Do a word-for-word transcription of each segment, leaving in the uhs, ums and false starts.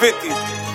fifty.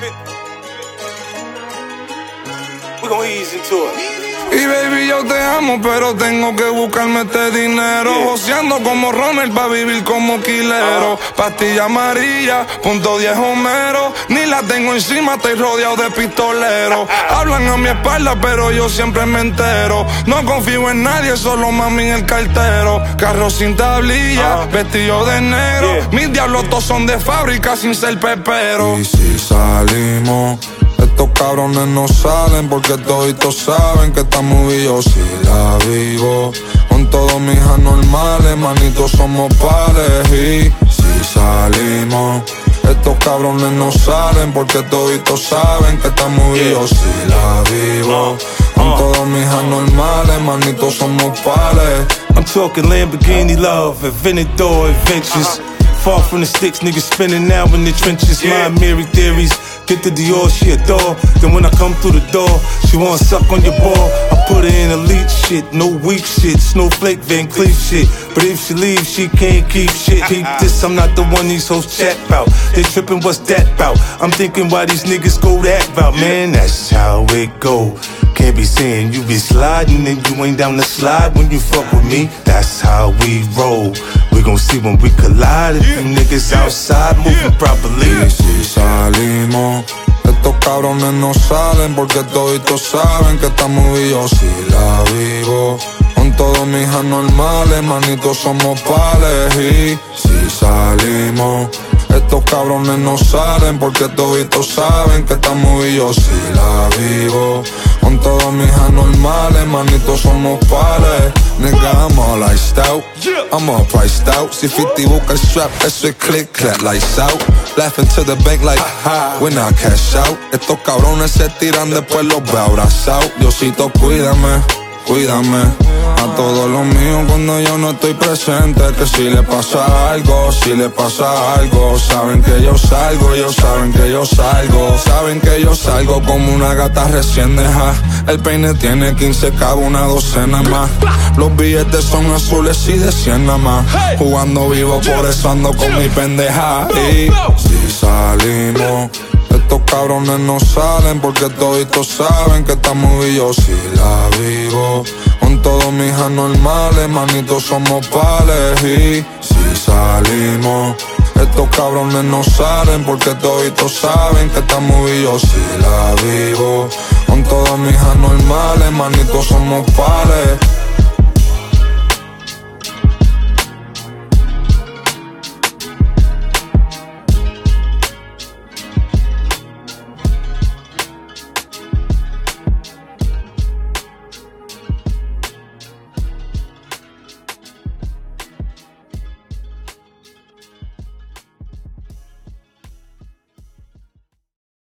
We gon' ease into it. Y baby, yo te amo, pero tengo que buscarme este dinero. Yeah. Joseando como Ronald pa' vivir como quilero. Uh-huh. Pastilla amarilla, punto diez Homero. Ni la tengo encima, estoy rodeado de pistoleros. Hablan a mi espalda, pero yo siempre me entero. No confío en nadie, solo mami en el cartero. Carro sin tablilla, uh-huh. vestido de negro. Yeah. Mis diablos todos son de fábrica sin ser pepero. Y si salimos, estos cabrones no salen porque toditos saben que esta movie yo sí la vivo. Con todos mis anormales, manitos somos pares. Y si salimos, estos cabrones no salen porque toditos saben que esta movie yo sí la vivo. Con todos mis anormales, manitos somos pares. I'm talking Lamborghini love, Aventador adventures. Far from the sticks, niggas spinning now in the trenches. My Mary theories, get the Dior, she adore. Then when I come through the door, she wanna suck on your ball. I put her in elite shit, no weak shit, Snowflake Van Cleef shit. But if she leaves, she can't keep shit. Keep this, I'm not the one these hoes chat about. They tripping, what's that about? I'm thinking why these niggas go that route. Man, that's how it go. Can't be saying you be sliding and you ain't down the slide when you fuck with me. That's how we roll. We gon' see when we collide. If you niggas outside moving properly. Y si salimos, estos cabrones no salen porque toditos saben que esta movie yo sí la vivo. Con todos mis anormales, manitos somos pales. Y si salimos, estos cabrones no salen porque toditos saben que esta movie yo sí la vivo. Con todos mis anormales, manitos somos pales. Nigga, I'm all iced out, I'm all priced out. Si fifty busca el strap, eso es click, clap, lights out. Laughing to the bank like, when I cash out. Estos cabrones se tiran, después los veo abrazados. Diosito, cuídame, cuídame a todos los míos cuando yo no estoy presente. Que si le pasa algo, si le pasa algo, saben que yo salgo, ellos saben que yo salgo. Saben que yo salgo como una gata recién deja. El peine tiene quince cabos, una docena más. Los billetes son azules y de cien nada más. Jugando vivo, por eso ando con mi pendeja. Y si salimos, estos cabrones no salen porque toditos saben que esta movie yo sí la vivo. Con todos mis anormales, manitos somos pales. Y si salimos, estos cabrones no salen porque toditos saben que esta movie yo sí la vivo. Con todos mis anormales, manitos somos pales.